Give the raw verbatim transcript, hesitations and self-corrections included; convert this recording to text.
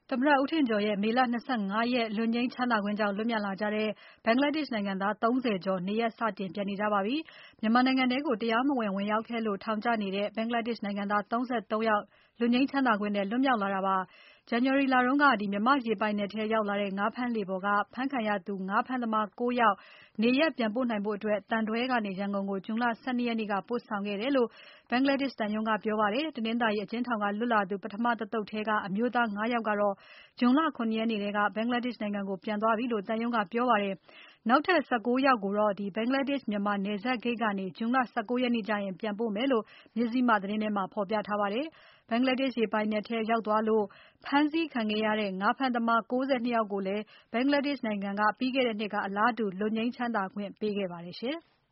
သမ္မတဦးထင်ကျော်ရဲ့ မေလ ၂၅ ရက်လွတ်ငြိမ်းချမ်းသာခွင့်ကြောင့် လွတ်မြောက်လာကြတဲ့ Bangladesh နိုင်ငံသား ၃၀ ကျော် နေရပ်စတင်ပြန်နေကြပါပြီ။ မြန်မာနိုင်ငံထဲကို တရားမဝင် ဝင်ရောက်ခဲ့လို့ ထောင်ကျနေတဲ့ Bangladesh နိုင်ငံသား ၃၃ ယောက် လွတ်ငြိမ်းချမ်းသာခွင့်နဲ့ လွတ်မြောက်လာတာပါ။ ဇန်နဝါရီလတုန်းက မြန်မာ့ရေပိုင်နက်ထဲရောက်လာတဲ့ ငါးဖမ်းလှေပေါ်က ဖမ်းခံရသူ ငါးဖမ်းသမား ၉ ယောက် နေရပ်ပြန်ပို့နိုင်ဖို့ သံတွဲကနေ ရန်ကုန်ကို ဇွန်လ ၁၂ ရက်နေ့က ပို့ဆောင်ခဲ့တယ်လို့ Bangladesh သံရုံးက ပြောပါတယ်။ တနင်္သာရီအကျဉ်းထောင်က လွတ်လာသူ ပထမတသုတ်ထဲက အမျိုးသား ၅ ယောက်ကတော့ ဇွန်လ ၇ ရက်နေ့ထဲက Bangladesh နိုင်ငံကို ပြန်သွားပြီလို့ သံရုံးက ပြောပါတယ်။ နောက်ထပ် ၁၉ ယောက်ကိုတော့ Bangladesh မြန်မာနယ်စပ်ဂိတ်ကနေ ဇွန်လ ၁၉ ရက်နေ့ကျရင် ပြန်ပို့မယ်လို့ မဇ္ဈိမသတင်းထဲမှာ ဖော်ပြထားပါတယ်။ Bangladesh ရေပိုင်နက်ထဲရောက်သွားလို့ ဖမ်းဆီးခံခဲ့ရတဲ့ ငါးဖမ်းသမား ၉၂ ယောက်ကိုလည်း Bangladesh နိုင်ငံက ပြီးခဲ့တဲ့နှစ်က အလားတူ လွတ်ငြိမ်းချမ်းသာခွင့်ပေးခဲ့ပါတယ်ရှင်။